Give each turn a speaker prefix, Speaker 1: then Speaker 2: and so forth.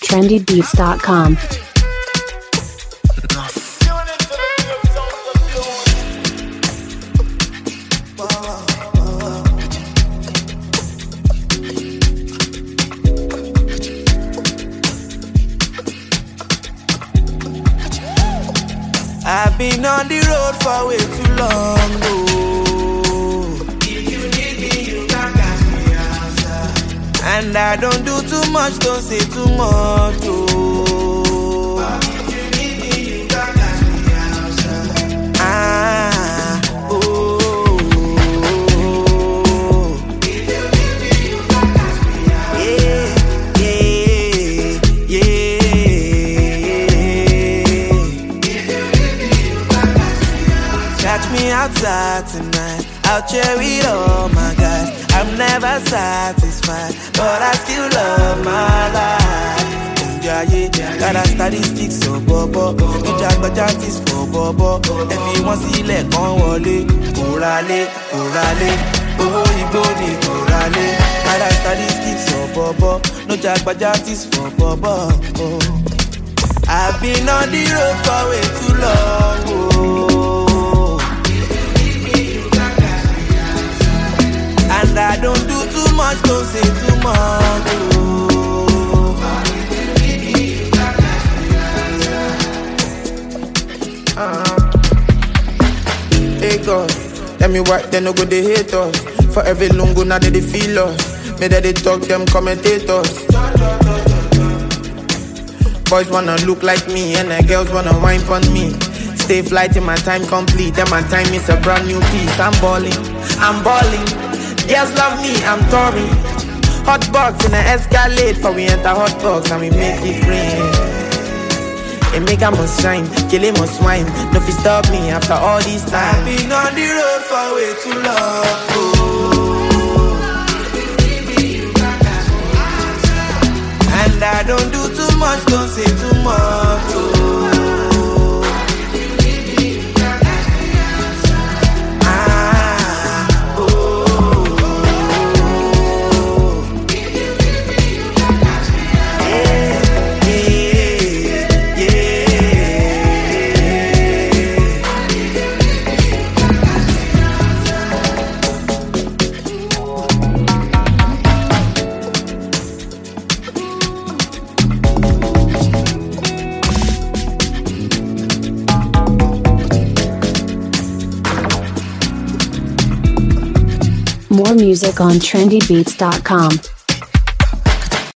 Speaker 1: trendybeats.com.
Speaker 2: I've been on the road for way too long, oh. If you need me, you can catch me outside. And I don't do too much, don't say too much, oh. If you need me, you can catch me outside. Oh. If you need me, you can catch me outside. Catch me outside tonight, out here with all my guys. I'm never satisfied, but I still love my life. Got statistics so bobo, no jack but is for bobo. If you want see let on wole, korale, oh iboni korale. Got statistics so bobo, no jack but is for bobo. I've been on the road for way too long, oh. And I don't do too much, don't say too much,
Speaker 3: Hey God, tell me why they no go they hate us. For every lungo now they feel us. May they talk them commentators. Boys wanna look like me and the girls wanna wine on me. Stay fly till my time complete, and my time is a brand new piece. I'm balling. Girls love me, I'm touring. Hot box in the Escalade, for we enter hot box and we make it rain. It make I must shine, kill him must wine. No fi stop me after all this time.
Speaker 2: I've been on the road for way too long, oh. And I don't do too much, don't say too much, oh.
Speaker 1: More music on trendybeats.com.